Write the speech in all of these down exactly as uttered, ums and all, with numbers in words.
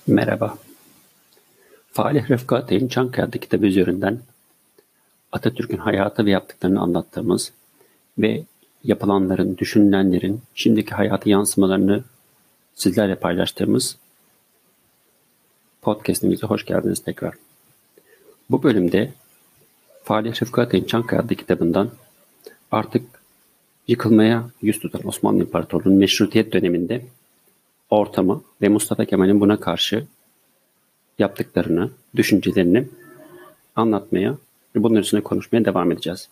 Merhaba. Falih Rıfkı Atay'ın Çankaya'da kitabı üzerinden Atatürk'ün hayatı ve yaptıklarını anlattığımız ve yapılanların, düşünülenlerin şimdiki hayatı yansımalarını sizlerle paylaştığımız podcast'imize hoş geldiniz tekrar. Bu bölümde Falih Rıfkı Atay'ın Çankaya'da kitabından artık yıkılmaya yüz tutan Osmanlı İmparatorluğu'nun meşrutiyet döneminde ortamı ve Mustafa Kemal'in buna karşı yaptıklarını, düşüncelerini anlatmaya ve bunun üstüne konuşmaya devam edeceğiz.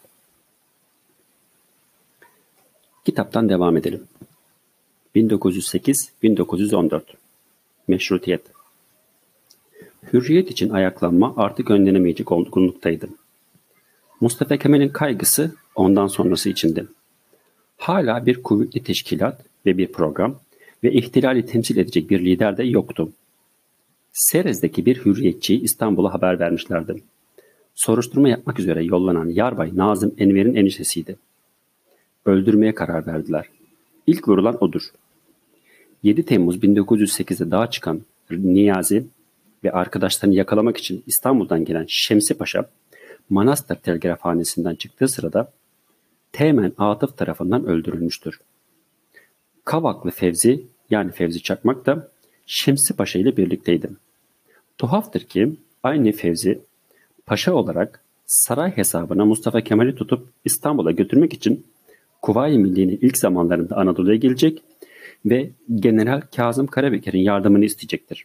Kitaptan devam edelim. bin dokuz yüz sekiz - bin dokuz yüz on dört Meşrutiyet. Hürriyet için ayaklanma artık önlenemeyecek olgunluktaydı. Mustafa Kemal'in kaygısı ondan sonrası içindi. Hala bir kuvvetli teşkilat ve bir program ve ihtilali temsil edecek bir lider de yoktu. Serez'deki bir hürriyetçi İstanbul'a haber vermişlerdi. Soruşturma yapmak üzere yollanan Yarbay Nazım Enver'in eniştesiydi. Öldürmeye karar verdiler. İlk vurulan odur. yedi Temmuz bin dokuz yüz sekiz'de dağa çıkan Niyazi ve arkadaşlarını yakalamak için İstanbul'dan gelen Şemsi Paşa, Manastır Telgrafhanesi'nden çıktığı sırada Teğmen Atıf tarafından öldürülmüştür. Kavaklı Fevzi yani Fevzi Çakmak da Şemsi Paşa ile birlikteydi. Tuhaftır ki aynı Fevzi paşa olarak saray hesabına Mustafa Kemal'i tutup İstanbul'a götürmek için Kuvayi Milliye'nin ilk zamanlarında Anadolu'ya gelecek ve General Kazım Karabekir'in yardımını isteyecektir.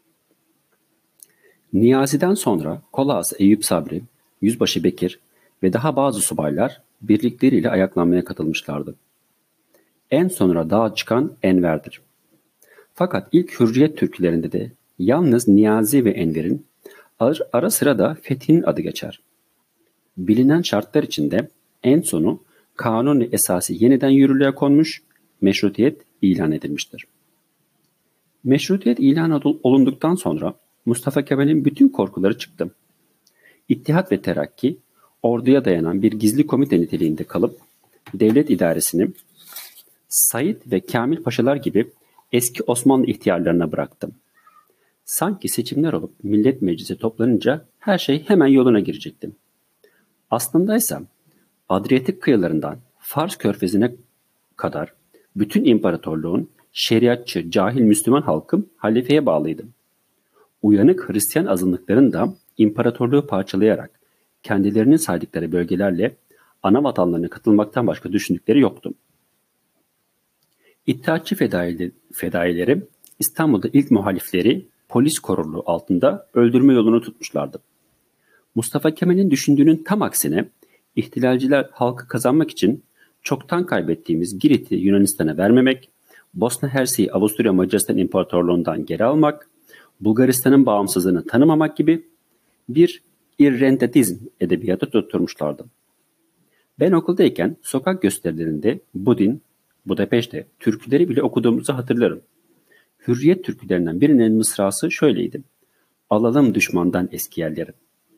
Niyazi'den sonra Kolağası Eyüp Sabri, Yüzbaşı Bekir ve daha bazı subaylar birlikleriyle ayaklanmaya katılmışlardı. En sonra dağa çıkan Enver'dir. Fakat ilk Hürriyet türkülerinde de yalnız Niyazi ve Enver'in ara sıra da Fethi'nin adı geçer. Bilinen şartlar içinde en sonu kanuni esası yeniden yürürlüğe konmuş, meşrutiyet ilan edilmiştir. Meşrutiyet ilan olunduktan sonra Mustafa Kemal'in bütün korkuları çıktı. İttihat ve Terakki, orduya dayanan bir gizli komite niteliğinde kalıp devlet idaresini Said ve Kamil Paşalar gibi eski Osmanlı ihtiyarlarına bıraktı. Sanki seçimler olup Millet Meclisi toplanınca her şey hemen yoluna girecekti. Aslında ise Adriyatik kıyılarından Fars Körfezi'ne kadar bütün imparatorluğun şeriatçı, cahil Müslüman halkı halifeye bağlıydı. Uyanık Hristiyan azınlıkların da imparatorluğu parçalayarak kendilerinin saydıkları bölgelerle ana vatanlarına katılmaktan başka düşündükleri yoktu. İttihatçı fedaileri İstanbul'da ilk muhalifleri polis korurluğu altında öldürme yolunu tutmuşlardı. Mustafa Kemal'in düşündüğünün tam aksine ihtilalciler halkı kazanmak için çoktan kaybettiğimiz Girit'i Yunanistan'a vermemek, Bosna Hersek'i Avusturya Macaristan İmparatorluğu'ndan geri almak, Bulgaristan'ın bağımsızlığını tanımamak gibi bir irredentizm edebiyatı tutturmuşlardı. Ben okuldayken sokak gösterilerinde Budin, Budapeşte türküleri bile okuduğumuzu hatırlarım. Hürriyet türkülerinden birinin mısrası şöyleydi: "Alalım düşmandan eski yerleri."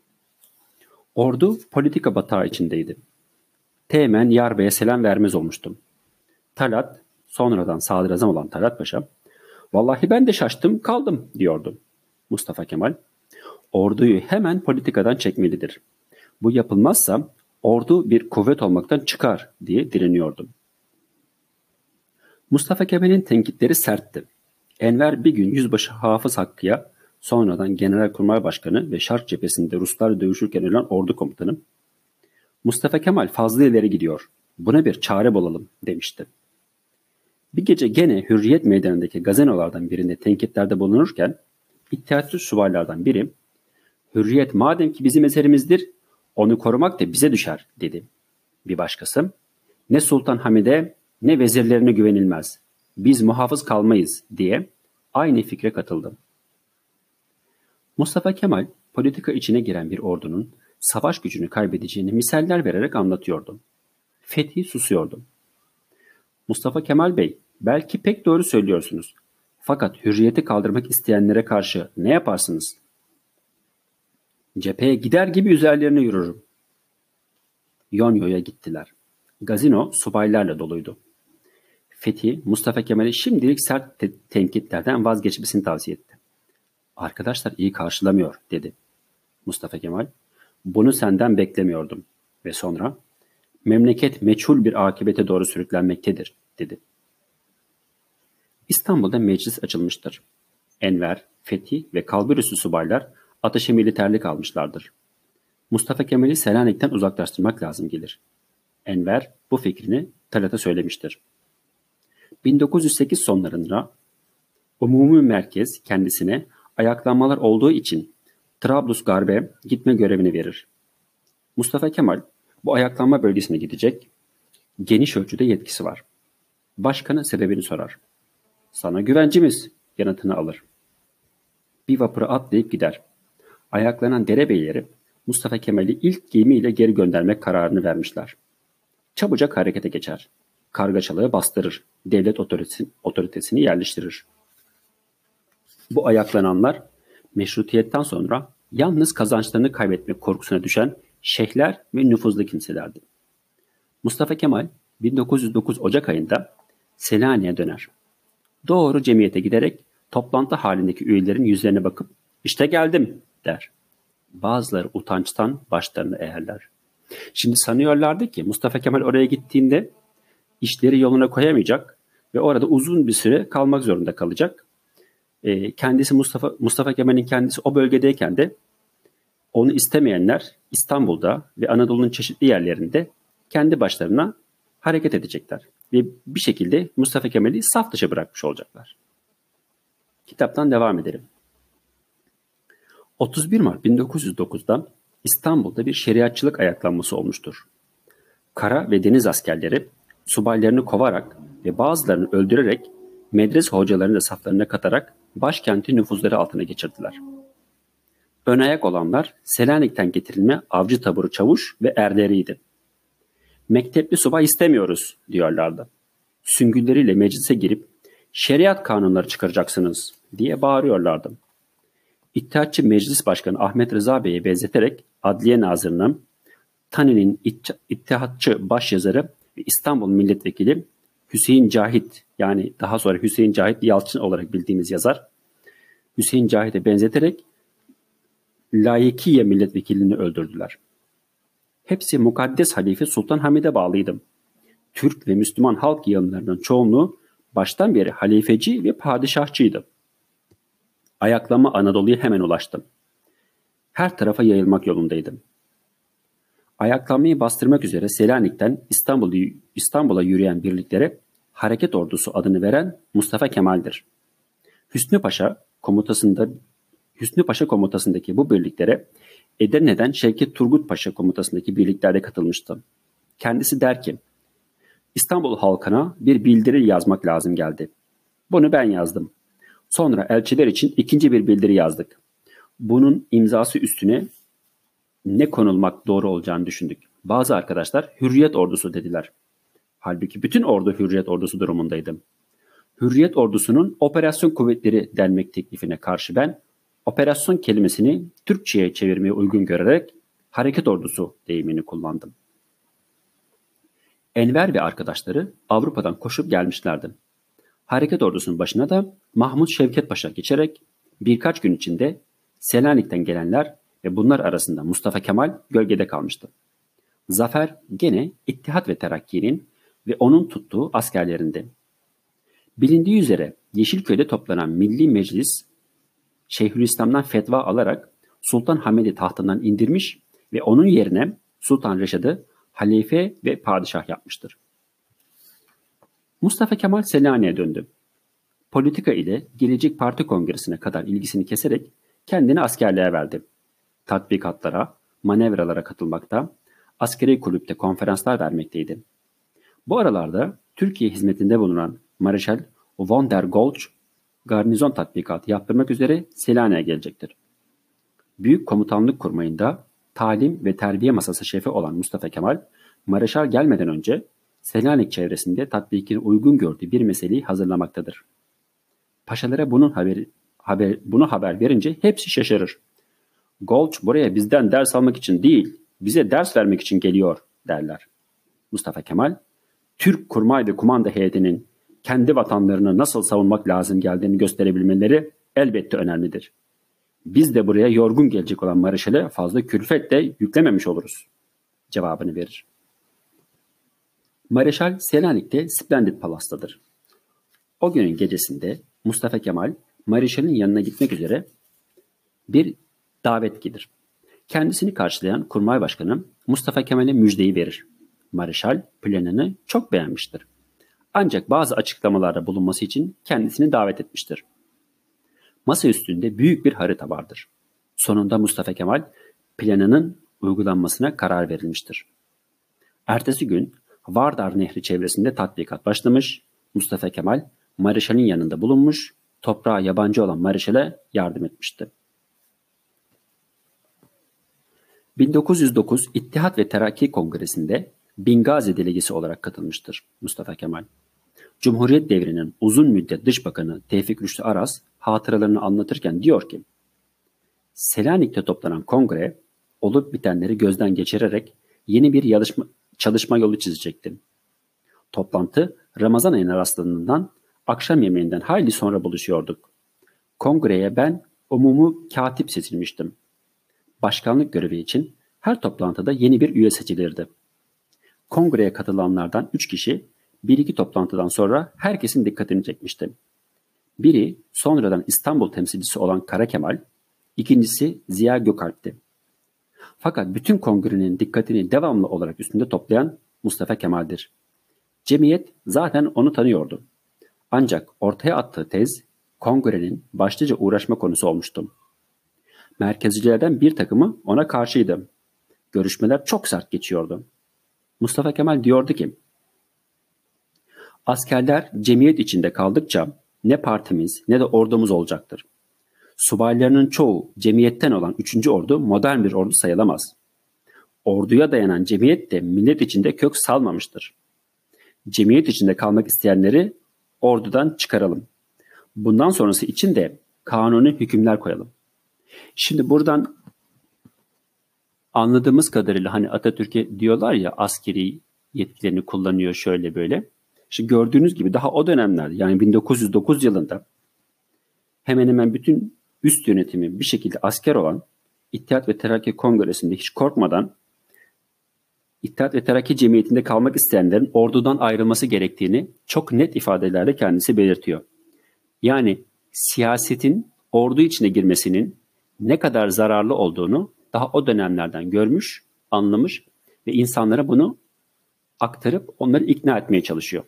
Ordu politika batağı içindeydi. Teğmen Yarbey'e selam vermez olmuştum. Talat, sonradan sadrazam olan Talat Paşa, "Vallahi ben de şaştım kaldım," diyordu. Mustafa Kemal, "Orduyu hemen politikadan çekmelidir. Bu yapılmazsa ordu bir kuvvet olmaktan çıkar," diye direniyordu. Mustafa Kemal'in tenkitleri sertti. Enver bir gün Yüzbaşı Hafız Hakkı'ya, sonradan Genelkurmay Başkanı ve Şark cephesinde Ruslarla dövüşürken ölen ordu komutanı, "Mustafa Kemal fazla ileri gidiyor. Buna bir çare bulalım," demişti. Bir gece gene Hürriyet Meydanı'ndaki gazinolardan birinde tenkitlerde bulunurken İttihatçı subaylardan biri, "Hürriyet madem ki bizim eserimizdir, onu korumak da bize düşer," dedi. Bir başkası, "Ne Sultan Hamid'e ne vezirlerine güvenilmez. Biz muhafız kalmayız," diye aynı fikre katıldı. Mustafa Kemal politika içine giren bir ordunun savaş gücünü kaybedeceğini misaller vererek anlatıyordu. Fethi susuyordu. "Mustafa Kemal Bey, belki pek doğru söylüyorsunuz. Fakat hürriyeti kaldırmak isteyenlere karşı ne yaparsınız?" "Cepheye gider gibi üzerlerine yürürüm." Yonyo'ya gittiler. Gazino subaylarla doluydu. Fethi, Mustafa Kemal'e şimdilik sert te- tenkitlerden vazgeçmesini tavsiye etti. Arkadaşlar iyi karşılamıyor dedi Mustafa Kemal. Bunu senden beklemiyordum. Ve sonra memleket meçhul bir akibete doğru sürüklenmektedir dedi. İstanbul'da meclis açılmıştır. Enver, Fethi ve kalburüstü subaylar ateşe militerlik almışlardır. Mustafa Kemal'i Selanik'ten uzaklaştırmak lazım gelir. Enver bu fikrini Talat'a söylemiştir. bin dokuz yüz sekiz sonlarında umumi merkez kendisine ayaklanmalar olduğu için Trablusgarp'e gitme görevini verir. Mustafa Kemal bu ayaklanma bölgesine gidecek, geniş ölçüde yetkisi var. Başkanı sebebini sorar. Sana güvencimiz yanıtını alır. Bir vapura atlayıp gider. Ayaklanan derebeyleri Mustafa Kemal'i ilk gemiyle geri göndermek kararını vermişler. Çabucak harekete geçer. Kargaşalığı bastırır. Devlet otoritesi, otoritesini yerleştirir. Bu ayaklananlar meşrutiyetten sonra yalnız kazançlarını kaybetmek korkusuna düşen şeyhler ve nüfuzlu kimselerdi. Mustafa Kemal bin dokuz yüz dokuz Ocak ayında Selanik'e döner. Doğru cemiyete giderek toplantı halindeki üyelerin yüzlerine bakıp işte geldim der. Bazıları utançtan başlarını eğerler. Şimdi sanıyorlardı ki Mustafa Kemal oraya gittiğinde işleri yoluna koyamayacak ve orada uzun bir süre kalmak zorunda kalacak. E, kendisi Mustafa Mustafa Kemal'in kendisi o bölgedeyken de onu istemeyenler İstanbul'da ve Anadolu'nun çeşitli yerlerinde kendi başlarına hareket edecekler ve bir şekilde Mustafa Kemal'i saf dışı bırakmış olacaklar. Kitaptan devam edelim. otuz bir Mart bin dokuz yüz dokuz'da İstanbul'da bir şeriatçılık ayaklanması olmuştur. Kara ve deniz askerleri subaylarını kovarak ve bazılarını öldürerek medrese hocalarını da saflarına katarak başkenti nüfuzları altına geçirdiler. Ön ayak olanlar Selanik'ten getirilme avcı taburu çavuş ve erleriydi. Mektepli subay istemiyoruz diyorlardı. Süngülleriyle meclise girip şeriat kanunları çıkaracaksınız diye bağırıyorlardı. İttihatçı Meclis Başkanı Ahmet Rıza Bey'e benzeterek Adliye Nazırı'nın Tani'nin İttihatçı başyazarı ve İstanbul Milletvekili Hüseyin Cahit, yani daha sonra Hüseyin Cahit Yalçın olarak bildiğimiz yazar, Hüseyin Cahit'e benzeterek Layıkiye milletvekilini öldürdüler. Hepsi mukaddes halife Sultan Hamid'e bağlıydı. Türk ve Müslüman halk yığınlarının çoğunluğu baştan beri halifeci ve padişahçıydı. Ayaklama Anadolu'ya hemen ulaştı. Her tarafa yayılmak yolundaydı. Ayaklanmayı bastırmak üzere Selanik'ten İstanbul'a İstanbul'a yürüyen birliklere Hareket Ordusu adını veren Mustafa Kemal'dir. Hüsnü Paşa komutasında Hüsnü Paşa komutasındaki bu birliklere Edirne'den Şevket Turgut Paşa komutasındaki birliklerde katılmıştı. Kendisi der ki, İstanbul halkına bir bildiri yazmak lazım geldi. Bunu ben yazdım. Sonra elçiler için ikinci bir bildiri yazdık. Bunun imzası üstüne ne konulmak doğru olacağını düşündük. Bazı arkadaşlar Hürriyet Ordusu dediler. Halbuki bütün ordu Hürriyet Ordusu durumundaydı. Hürriyet Ordusu'nun operasyon kuvvetleri denmek teklifine karşı ben operasyon kelimesini Türkçe'ye çevirmeye uygun görerek Hareket Ordusu deyimini kullandım. Enver ve arkadaşları Avrupa'dan koşup gelmişlerdi. Hareket Ordusu'nun başına da Mahmut Şevket Paşa geçerek birkaç gün içinde Selanik'ten gelenler ve bunlar arasında Mustafa Kemal gölgede kalmıştı. Zafer gene İttihat ve Terakki'nin ve onun tuttuğu askerlerinde. Bilindiği üzere Yeşilköy'de toplanan Milli Meclis Şeyhülislam'dan fetva alarak Sultan Hamid'i tahtından indirmiş ve onun yerine Sultan Reşad'ı halife ve padişah yapmıştır. Mustafa Kemal Selanik'e döndü. Politika ile Gelecek Parti Kongresi'ne kadar ilgisini keserek kendini askerliğe verdi. Tatbikatlara, manevralara katılmakta, askeri kulüpte konferanslar vermekteydi. Bu aralarda Türkiye hizmetinde bulunan Mareşal von der Goltz garnizon tatbikatı yaptırmak üzere Selanik'e gelecektir. Büyük komutanlık kurmayında talim ve terbiye masası şefi olan Mustafa Kemal, Mareşal gelmeden önce Selanik çevresinde tatbikine uygun gördüğü bir meseleyi hazırlamaktadır. Paşalara bunun haberi, haber, bunu haber verince hepsi şaşırır. Goltz buraya bizden ders almak için değil, bize ders vermek için geliyor derler. Mustafa Kemal, Türk kurmay ve kumanda heyetinin kendi vatanlarını nasıl savunmak lazım geldiğini gösterebilmeleri elbette önemlidir. Biz de buraya yorgun gelecek olan Mareşal'e fazla külfet de yüklememiş oluruz cevabını verir. Mareşal Selanik'te Splendid Palas'tadır. O günün gecesinde Mustafa Kemal Mareşal'in yanına gitmek üzere bir davet gelir. Kendisini karşılayan Kurmay Başkanı Mustafa Kemal'e müjdeyi verir. Mareşal planını çok beğenmiştir. Ancak bazı açıklamalarda bulunması için kendisini davet etmiştir. Masa üstünde büyük bir harita vardır. Sonunda Mustafa Kemal planının uygulanmasına karar verilmiştir. Ertesi gün Vardar Nehri çevresinde tatbikat başlamış, Mustafa Kemal Mareşal'in yanında bulunmuş, toprağa yabancı olan Mareşal'e yardım etmişti. bin dokuz yüz dokuz İttihat ve Terakki Kongresi'nde Bingazi delegesi olarak katılmıştır Mustafa Kemal. Cumhuriyet devrinin uzun müddet Dışbakanı Tevfik Rüştü Aras hatıralarını anlatırken diyor ki, Selanik'te toplanan kongre olup bitenleri gözden geçirerek yeni bir yarışma, çalışma yolu çizecekti. Toplantı Ramazan ayına rastladığından akşam yemeğinden hayli sonra buluşuyorduk. Kongreye ben umumu katip seçilmiştim. Başkanlık görevi için her toplantıda yeni bir üye seçilirdi. Kongreye katılanlardan üç kişi bir iki toplantıdan sonra herkesin dikkatini çekmişti. Biri sonradan İstanbul temsilcisi olan Kara Kemal, ikincisi Ziya Gökalp'ti. Fakat bütün kongrenin dikkatini devamlı olarak üstünde toplayan Mustafa Kemal'dir. Cemiyet zaten onu tanıyordu. Ancak ortaya attığı tez kongrenin başlıca uğraşma konusu olmuştu. Merkezcilerden bir takımı ona karşıydı. Görüşmeler çok sert geçiyordu. Mustafa Kemal diyordu ki, askerler cemiyet içinde kaldıkça ne partimiz ne de ordumuz olacaktır. Subaylarının çoğu cemiyetten olan üçüncü ordu modern bir ordu sayılamaz. Orduya dayanan cemiyet de millet içinde kök salmamıştır. Cemiyet içinde kalmak isteyenleri ordudan çıkaralım. Bundan sonrası için de kanuni hükümler koyalım. Şimdi buradan anladığımız kadarıyla hani Atatürk'e diyorlar ya askeri yetkilerini kullanıyor şöyle böyle. İşte gördüğünüz gibi daha o dönemlerde yani bin dokuz yüz dokuz yılında hemen hemen bütün üst yönetimi bir şekilde asker olan İttihat ve Terakki Kongresi'nde hiç korkmadan İttihat ve Terakki Cemiyeti'nde kalmak isteyenlerin ordudan ayrılması gerektiğini çok net ifadelerle kendisi belirtiyor. Yani siyasetin ordu içine girmesinin ne kadar zararlı olduğunu daha o dönemlerden görmüş, anlamış ve insanlara bunu aktarıp onları ikna etmeye çalışıyor.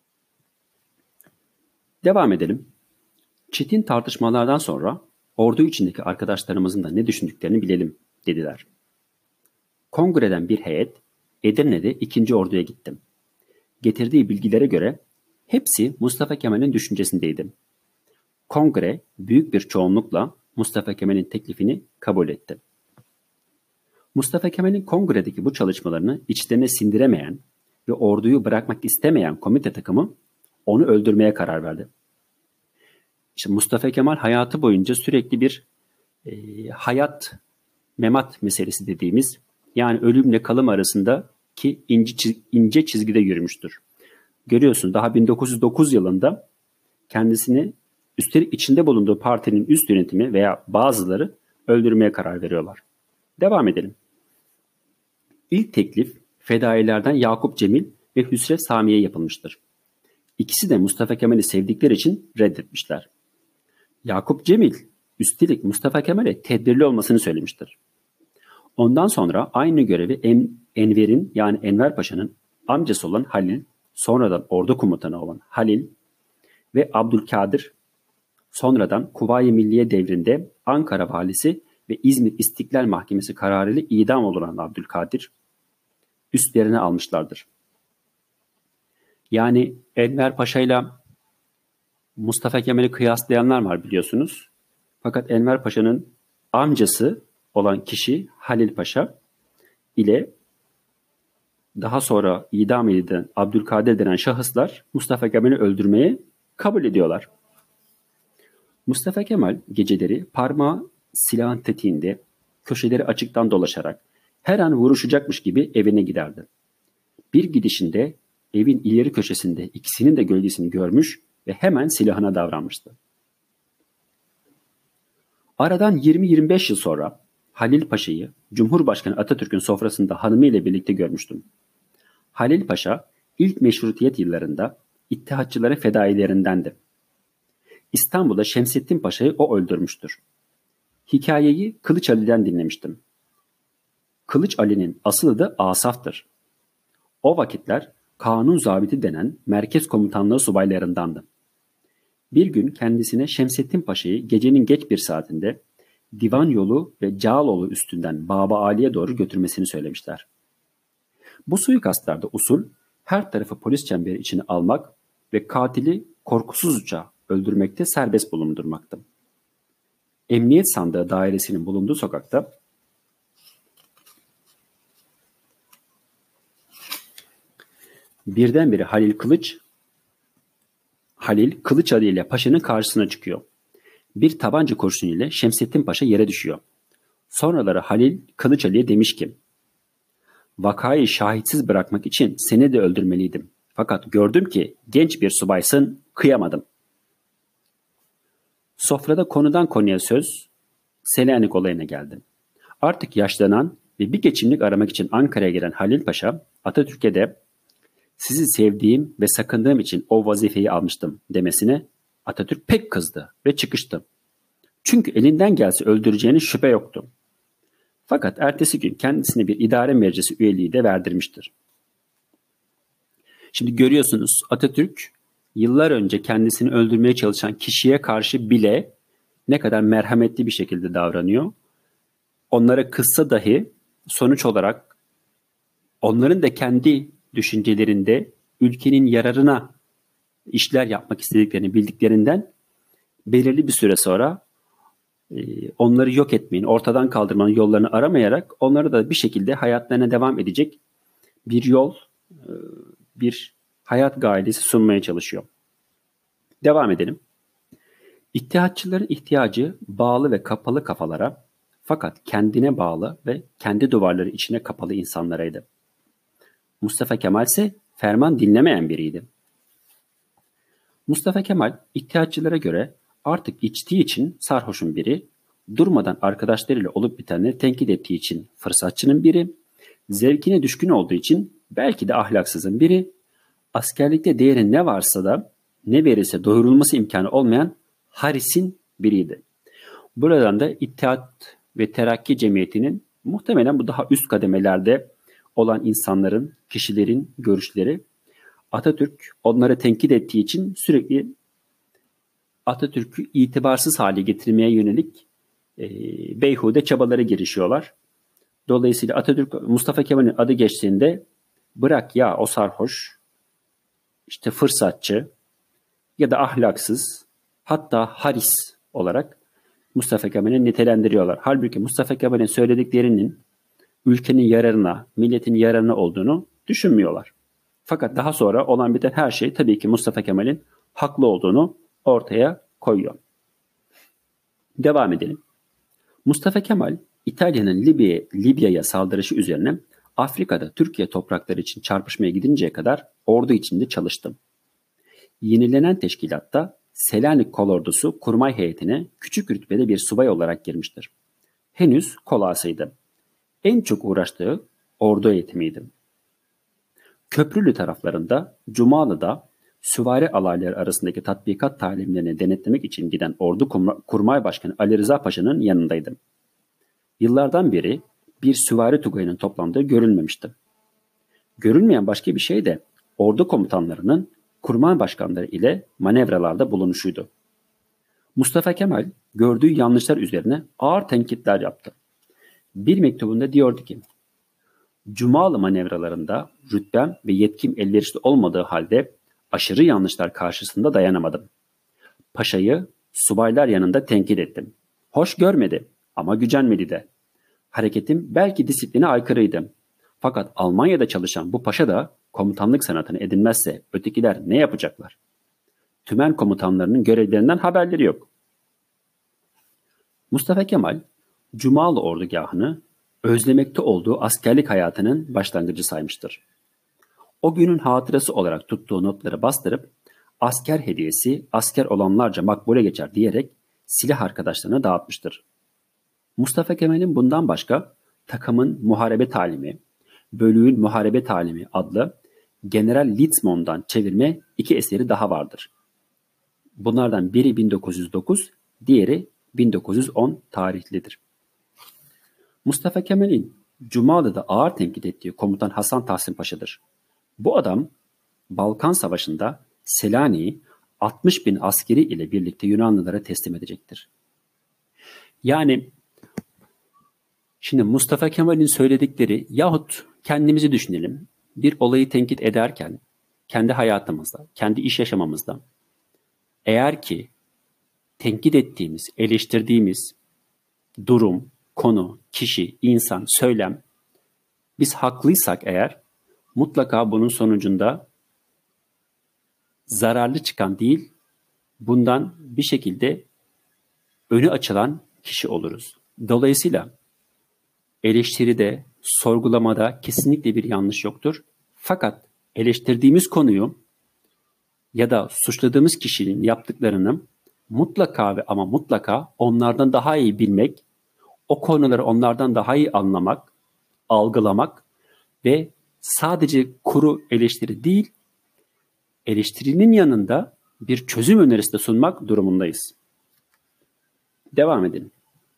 Devam edelim. Çetin tartışmalardan sonra ordu içindeki arkadaşlarımızın da ne düşündüklerini bilelim dediler. Kongreden bir heyet Edirne'de ikinci Ordu'ya gittim. Getirdiği bilgilere göre hepsi Mustafa Kemal'in düşüncesindeydi. Kongre büyük bir çoğunlukla Mustafa Kemal'in teklifini kabul etti. Mustafa Kemal'in kongredeki bu çalışmalarını içlerine sindiremeyen ve orduyu bırakmak istemeyen komite takımı onu öldürmeye karar verdi. İşte Mustafa Kemal hayatı boyunca sürekli bir e, hayat memat meselesi dediğimiz yani ölümle kalım arasındaki ince, çiz, ince çizgide yürümüştür. Görüyorsun daha bin dokuz yüz dokuz yılında kendisini üstelik içinde bulunduğu partinin üst yönetimi veya bazıları öldürmeye karar veriyorlar. Devam edelim. İlk teklif fedailerden Yakup Cemil ve Hüsrev Sami'ye yapılmıştır. İkisi de Mustafa Kemal'i sevdikleri için reddetmişler. Yakup Cemil üstelik Mustafa Kemal'e tedbirli olmasını söylemiştir. Ondan sonra aynı görevi en, Enver'in yani Enver Paşa'nın amcası olan Halil, sonradan ordu komutanı olan Halil ve Abdülkadir, sonradan Kuvayi Milliye devrinde Ankara valisi ve İzmir İstiklal Mahkemesi kararıyla idam olunan Abdülkadir üstlerine almışlardır. Yani Enver Paşa ile Mustafa Kemal'i kıyaslayanlar var biliyorsunuz. Fakat Enver Paşa'nın amcası olan kişi Halil Paşa ile daha sonra idam edilen Abdülkadir denen şahıslar Mustafa Kemal'i öldürmeye kabul ediyorlar. Mustafa Kemal geceleri parmağı silahın tetiğinde köşeleri açıktan dolaşarak her an vuruşacakmış gibi evine giderdi. Bir gidişinde evin ileri köşesinde ikisinin de gölgesini görmüş ve hemen silahına davranmıştı. Aradan yirmi yirmi beş yıl sonra Halil Paşa'yı Cumhurbaşkanı Atatürk'ün sofrasında hanımıyla birlikte görmüştüm. Halil Paşa ilk meşrutiyet yıllarında İttihatçıların fedailerindendi. İstanbul'da Şemsettin Paşa'yı o öldürmüştür. Hikayeyi Kılıç Ali'den dinlemiştim. Kılıç Ali'nin asıl adı Asaf'tır. O vakitler kanun zabiti denen merkez komutanlığı subaylarındandı. Bir gün kendisine Şemsettin Paşa'yı gecenin geç bir saatinde Divan yolu ve Cağaloğlu üstünden Baba Ali'ye doğru götürmesini söylemişler. Bu suikastlarda usul her tarafı polis çemberi içine almak ve katili korkusuzca öldürmekte serbest bulundurmaktı. Emniyet sandığı dairesinin bulunduğu sokakta birdenbire Halil Kılıç Halil Kılıç Ali ile Paşa'nın karşısına çıkıyor. Bir tabanca kurşunu ile Şemsettin Paşa yere düşüyor. Sonraları Halil Kılıç Ali'ye demiş ki, vakayı şahitsiz bırakmak için seni de öldürmeliydim. Fakat gördüm ki genç bir subaysın, kıyamadım. Sofrada konudan konuya söz Selanik olayına geldi. Artık yaşlanan ve bir geçimlik aramak için Ankara'ya gelen Halil Paşa, Atatürk'e de sizi sevdiğim ve sakındığım için o vazifeyi almıştım demesine Atatürk pek kızdı ve çıkıştı. Çünkü elinden gelse öldüreceğine şüphe yoktu. Fakat ertesi gün kendisine bir idare meclisi üyeliği de verdirmiştir. Şimdi görüyorsunuz Atatürk yıllar önce kendisini öldürmeye çalışan kişiye karşı bile ne kadar merhametli bir şekilde davranıyor. Onlara kızsa dahi sonuç olarak onların da kendi düşüncelerinde ülkenin yararına işler yapmak istediklerini bildiklerinden belirli bir süre sonra onları yok etmeyin, ortadan kaldırmanın yollarını aramayarak onları da bir şekilde hayatlarına devam edecek bir yol, bir hayat gailesi sunmaya çalışıyor. Devam edelim. İttihatçıların ihtiyacı bağlı ve kapalı kafalara, fakat kendine bağlı ve kendi duvarları içine kapalı insanlaraydı. Mustafa Kemal ise ferman dinlemeyen biriydi. Mustafa Kemal İttihatçılara göre artık içtiği için sarhoşun biri, durmadan arkadaşlarıyla olup bitenleri tenkit ettiği için fırsatçının biri, zevkine düşkün olduğu için belki de ahlaksızın biri, askerlikte değeri ne varsa da ne verirse doyurulması imkanı olmayan harisin biriydi. Buradan da İttihat ve Terakki Cemiyeti'nin muhtemelen bu daha üst kademelerde olan insanların, kişilerin görüşleri, Atatürk onları tenkit ettiği için sürekli Atatürk'ü itibarsız hale getirmeye yönelik e, beyhude çabalara girişiyorlar. Dolayısıyla Atatürk, Mustafa Kemal'in adı geçtiğinde bırak ya o sarhoş, işte fırsatçı ya da ahlaksız, hatta haris olarak Mustafa Kemal'i nitelendiriyorlar. Halbuki Mustafa Kemal'in söylediklerinin ülkenin yararına, milletin yararına olduğunu düşünmüyorlar. Fakat daha sonra olan biten her şey tabii ki Mustafa Kemal'in haklı olduğunu ortaya koyuyor. Devam edelim. Mustafa Kemal, İtalya'nın Libya, Libya'ya saldırışı üzerine Afrika'da Türkiye toprakları için çarpışmaya gidinceye kadar ordu içinde çalıştı. Yenilenen teşkilatta Selanik Kolordusu kurmay heyetine küçük rütbede bir subay olarak girmiştir. Henüz kolasıydı. En çok uğraştığı ordu eğitimiydi. Köprülü taraflarında Cumalı'da süvari alayları arasındaki tatbikat talimlerini denetlemek için giden Ordu Kurmay Başkanı Ali Rıza Paşa'nın yanındaydım. Yıllardan beri bir süvari tugayının toplandığı görülmemişti. Görülmeyen başka bir şey de ordu komutanlarının kurmay başkanları ile manevralarda bulunuşuydu. Mustafa Kemal gördüğü yanlışlar üzerine ağır tenkitler yaptı. Bir mektubunda diyordu ki, Cumalı manevralarında rütbem ve yetkim elverişli olmadığı halde aşırı yanlışlar karşısında dayanamadım. Paşayı subaylar yanında tenkit ettim. Hoş görmedi ama gücenmedi de. Hareketim belki disipline aykırıydı. Fakat Almanya'da çalışan bu paşa da komutanlık sanatını edinmezse ötekiler ne yapacaklar? Tümen komutanlarının görevlerinden haberleri yok. Mustafa Kemal, Cumalı ordugahını özlemekte olduğu askerlik hayatının başlangıcı saymıştır. O günün hatırası olarak tuttuğu notları bastırıp asker hediyesi asker olanlarca makbule geçer diyerek silah arkadaşlarına dağıtmıştır. Mustafa Kemal'in bundan başka takımın muharebe talimi, bölüğün muharebe talimi adlı General Litzmond'dan çevirme iki eseri daha vardır. Bunlardan biri bin dokuz yüz dokuz, diğeri bin dokuz yüz on tarihlidir. Mustafa Kemal'in Cumalı'da ağır tenkit ettiği komutan Hasan Tahsin Paşa'dır. Bu adam Balkan Savaşı'nda Selanik'i altmış bin askeri ile birlikte Yunanlılara teslim edecektir. Yani şimdi Mustafa Kemal'in söyledikleri yahut kendimizi düşünelim. Bir olayı tenkit ederken kendi hayatımızda, kendi iş yaşamamızda eğer ki tenkit ettiğimiz, eleştirdiğimiz durum, konu, kişi, insan, söylem biz haklıysak eğer mutlaka bunun sonucunda zararlı çıkan değil, bundan bir şekilde önü açılan kişi oluruz. Dolayısıyla eleştiride, sorgulamada kesinlikle bir yanlış yoktur. Fakat eleştirdiğimiz konuyu ya da suçladığımız kişinin yaptıklarını mutlaka ve ama mutlaka onlardan daha iyi bilmek, o konuları onlardan daha iyi anlamak, algılamak ve sadece kuru eleştiri değil, eleştirinin yanında bir çözüm önerisi de sunmak durumundayız. Devam edelim.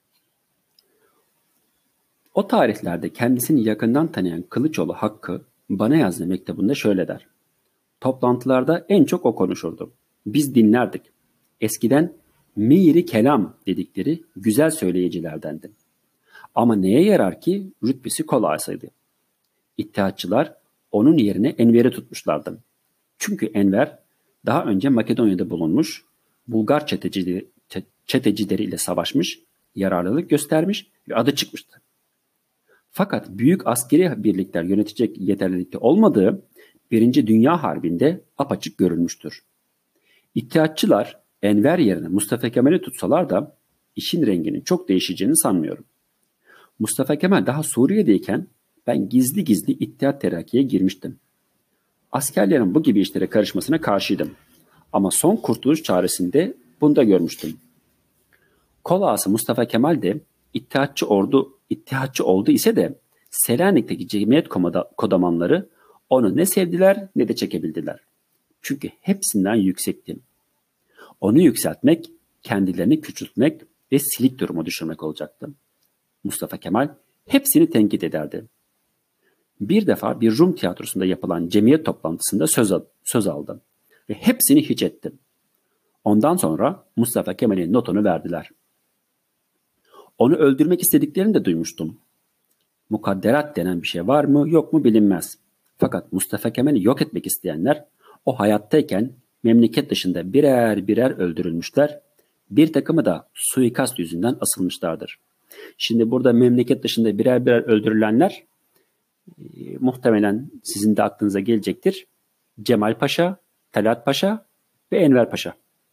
O tarihlerde kendisini yakından tanıyan Kılıçoğlu Hakkı bana yazdığı mektubunda şöyle der. Toplantılarda en çok o konuşurdu. Biz dinlerdik. Eskiden meyri kelam dedikleri güzel söyleyicilerdendi. Ama neye yarar ki rütbesi kolaysaydı. İttihatçılar onun yerine Enver'i tutmuşlardı. Çünkü Enver daha önce Makedonya'da bulunmuş, Bulgar çetecileri, çetecileri ile savaşmış, yararlılık göstermiş ve adı çıkmıştı. Fakat büyük askeri birlikler yönetecek yeterlilikte olmadığı Birinci Dünya Harbi'nde apaçık görülmüştür. İttihatçılar Enver yerine Mustafa Kemal'i tutsalar da işin renginin çok değişeceğini sanmıyorum. Mustafa Kemal daha Suriye'deyken ben gizli gizli İttihat Terakki'ye girmiştim. Askerlerin bu gibi işlere karışmasına karşıydım. Ama son kurtuluş çaresinde bunu da görmüştüm. Kol ağası Mustafa Kemal de İttihatçı ordu İttihatçı oldu ise de Selanik'teki cemiyet kodamanları onu ne sevdiler ne de çekebildiler. Çünkü hepsinden yüksekti. Onu yükseltmek, kendilerini küçültmek ve silik duruma düşürmek olacaktı. Mustafa Kemal hepsini tenkit ederdi. Bir defa bir Rum tiyatrosunda yapılan cemiyet toplantısında söz, al- söz aldı ve hepsini hiç etti. Ondan sonra Mustafa Kemal'in notunu verdiler. Onu öldürmek istediklerini de duymuştum. Mukadderat denen bir şey var mı yok mu bilinmez. Fakat Mustafa Kemal'i yok etmek isteyenler o hayattayken memleket dışında birer birer öldürülmüşler. Bir takımı da suikast yüzünden asılmışlardır. Şimdi burada memleket dışında birer birer öldürülenler e, muhtemelen sizin de aklınıza gelecektir. Cemal Paşa, Talat Paşa ve Enver Paşa.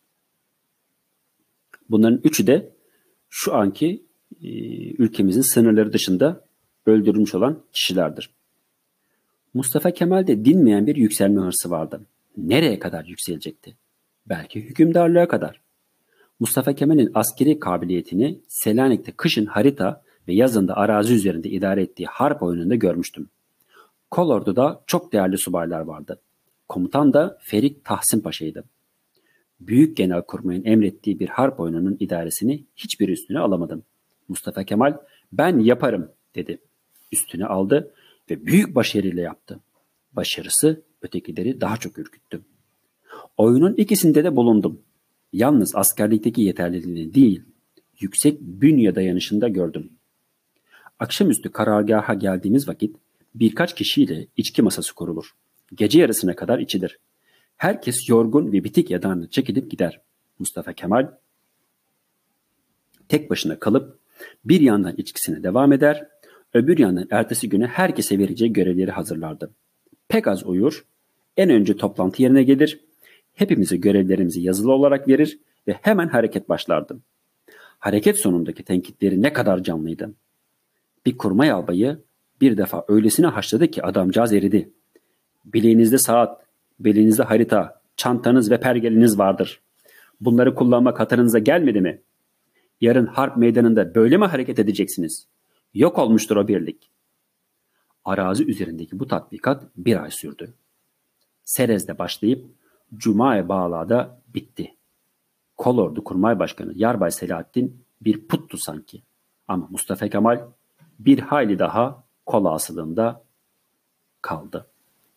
Bunların üçü de şu anki e, ülkemizin sınırları dışında öldürülmüş olan kişilerdir. Mustafa Kemal'de dinmeyen bir yükselme hırsı vardı. Nereye kadar yükselecekti? Belki hükümdarlığa kadar. Mustafa Kemal'in askeri kabiliyetini Selanik'te kışın harita ve yazın da arazi üzerinde idare ettiği harp oyununda görmüştüm. Kolordu'da çok değerli subaylar vardı. Komutan da Ferik Tahsin Paşa'ydı. Büyük Genelkurmay'ın emrettiği bir harp oyununun idaresini hiçbir üstüne alamadım. Mustafa Kemal ben yaparım dedi. Üstüne aldı ve büyük başarıyla yaptı. Başarısı ötekileri daha çok ürküttü. Oyunun ikisinde de bulundum. Yalnız askerlikteki yeterliliğini değil, yüksek bünye dayanışında gördüm. Akşamüstü karargaha geldiğimiz vakit birkaç kişiyle içki masası kurulur. Gece yarısına kadar içilir. Herkes yorgun ve bitik yatağına çekilip gider. Mustafa Kemal tek başına kalıp bir yandan içkisine devam eder, öbür yandan ertesi güne herkese vereceği görevleri hazırlardı. Pek az uyur, en önce toplantı yerine gelir, hepimize görevlerimizi yazılı olarak verir ve hemen hareket başlardı. Hareket sonundaki tenkitleri ne kadar canlıydı. Bir kurmay albayı bir defa öylesine haşladı ki adamcağız eridi. Bileğinizde saat, belinizde harita, çantanız ve pergeliniz vardır. Bunları kullanmak hatırınıza gelmedi mi? Yarın harp meydanında böyle mi hareket edeceksiniz? Yok olmuştur o birlik. Arazi üzerindeki bu tatbikat bir ay sürdü. Serez'de başlayıp Cuma-i Bağla'da bitti. Kolordu Kurmay Başkanı Yarbay Selahattin bir puttu sanki. Ama Mustafa Kemal bir hayli daha kol asılığında kaldı.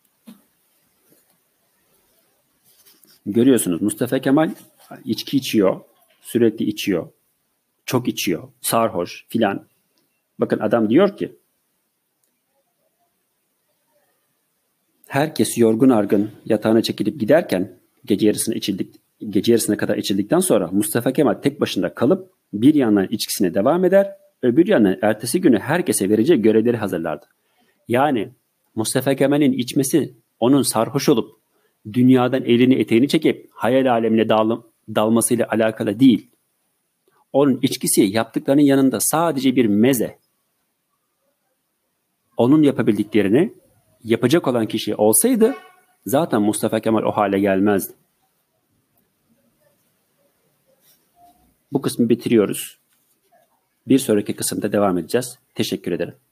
Görüyorsunuz Mustafa Kemal içki içiyor, sürekli içiyor, çok içiyor, sarhoş filan. Bakın adam diyor ki, herkes yorgun argın yatağına çekilip giderken gece yarısına içildik, gece yarısına kadar içildikten sonra Mustafa Kemal tek başına kalıp bir yandan içkisine devam eder, öbür yandan ertesi günü herkese vereceği görevleri hazırlardı. Yani Mustafa Kemal'in içmesi onun sarhoş olup dünyadan elini eteğini çekip hayal alemine dal dalmasıyla alakalı değil. Onun içkisi yaptıklarının yanında sadece bir meze. Onun yapabildiklerini yapacak olan kişi olsaydı zaten Mustafa Kemal o hale gelmezdi. Bu kısmı bitiriyoruz. Bir sonraki kısımda devam edeceğiz. Teşekkür ederim.